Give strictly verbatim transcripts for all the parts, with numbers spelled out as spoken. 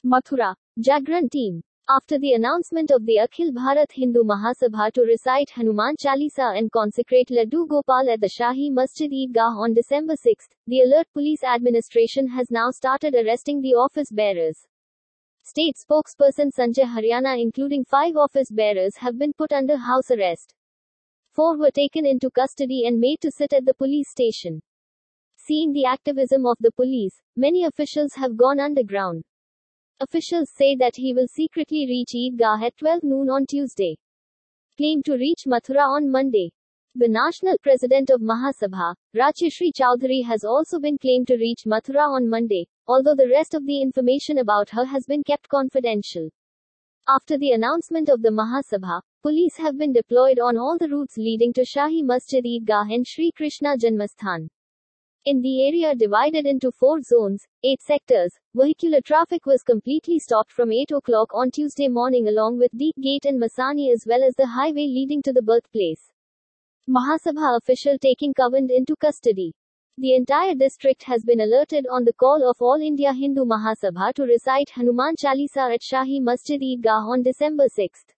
Mathura. Jagran team. After the announcement of the Akhil Bharat Hindu Mahasabha to recite Hanuman Chalisa and consecrate Laddu Gopal at the Shahi Masjid Eidgah on December sixth, the alert police administration has now started arresting the office bearers. State spokesperson Sanjay Haryana, including five office bearers, have been put under house arrest. Four were taken into custody and made to sit at the police station. Seeing the activism of the police, many officials have gone underground. Officials say that he will secretly reach Eidgah at twelve noon on Tuesday. Claim to reach Mathura on Monday. The national president of Mahasabha, Rajyashree Chowdhury, has also been claimed to reach Mathura on Monday, although the rest of the information about her has been kept confidential. After the announcement of the Mahasabha, police have been deployed on all the routes leading to Shahi Masjid Eidgah and Shri Krishna Janmasthan. In the area divided into four zones, eight sectors, vehicular traffic was completely stopped from eight o'clock on Tuesday morning along with Deep Gate and Masani as well as the highway leading to the birthplace. Mahasabha official taking Covand into custody. The entire district has been alerted on the call of All India Hindu Mahasabha to recite Hanuman Chalisa at Shahi Masjid Eidgah on December sixth.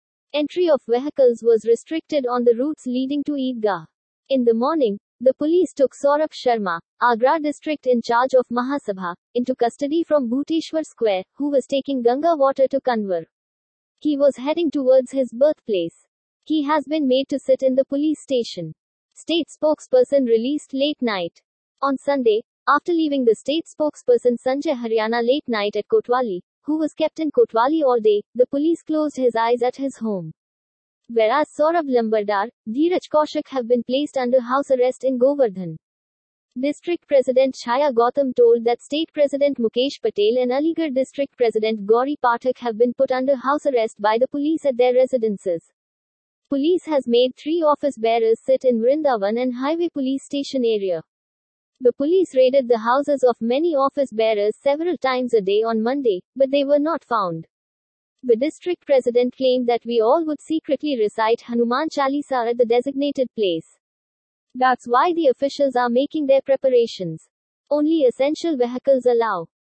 Entry of vehicles was restricted on the routes leading to Eidgah. In the morning, the police took Saurabh Sharma, Agra district in charge of Mahasabha, into custody from Bhuteshwar Square, who was taking Ganga water to Kanwar. He was heading towards his birthplace. He has been made to sit in the police station. State spokesperson released late night. On Sunday, after leaving the state spokesperson Sanjay Haryana late night at Kotwali, who was kept in Kotwali all day, the police closed his eyes at his home. Whereas Saurabh Lambardar, Dheeraj Kaushik have been placed under house arrest in Govardhan. District President Chhaya Gautam told that State President Mukesh Patel and Aligarh District President Gauri Pathak have been put under house arrest by the police at their residences. Police has made three office bearers sit in Vrindavan and Highway Police Station area. The police raided the houses of many office bearers several times a day on Monday, but they were not found. The district president claimed that we all would secretly recite Hanuman Chalisa at the designated place. That's why the officials are making their preparations. Only essential vehicles allow.